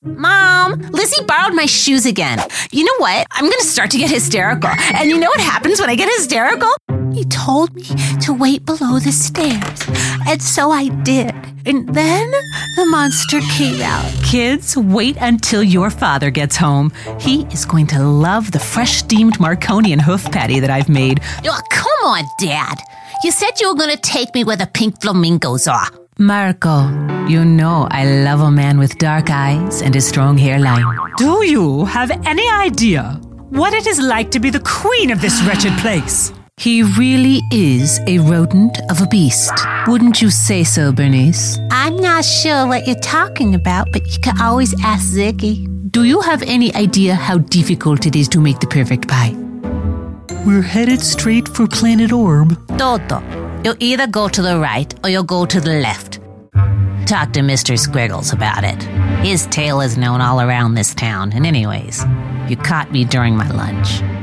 Mom, Lizzie borrowed my shoes again. You know what? I'm going to start to get hysterical. And you know what happens when I get hysterical? He told me to wait below the stairs. And so I did. And then the monster came out. Kids, wait until your father gets home. He is going to love the fresh steamed Marconian hoof patty that I've made. Oh, come on, Dad. You said you were going to take me where the pink flamingos are. Marco, you know I love a man with dark eyes and a strong hairline. Do you have any idea what it is like to be the queen of this wretched place? He really is a rodent of a beast. Wouldn't you say so, Bernice? I'm not sure what you're talking about, but you can always ask Ziggy. Do you have any idea how difficult it is to make the perfect pie? We're headed straight for Planet Orb. Toto, you'll either go to the right or you'll go to the left. Talk to Mr. Squiggles about it. His tale is known all around this town. And anyways, you caught me during my lunch.